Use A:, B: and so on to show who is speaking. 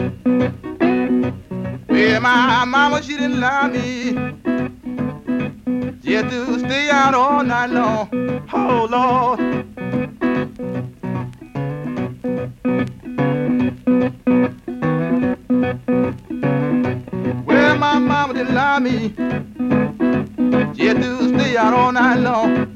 A: Well, my mama, she didn't allow me just to stay out all night long. Oh, Lord. Well, my mama didn't allow me just to stay out all night long.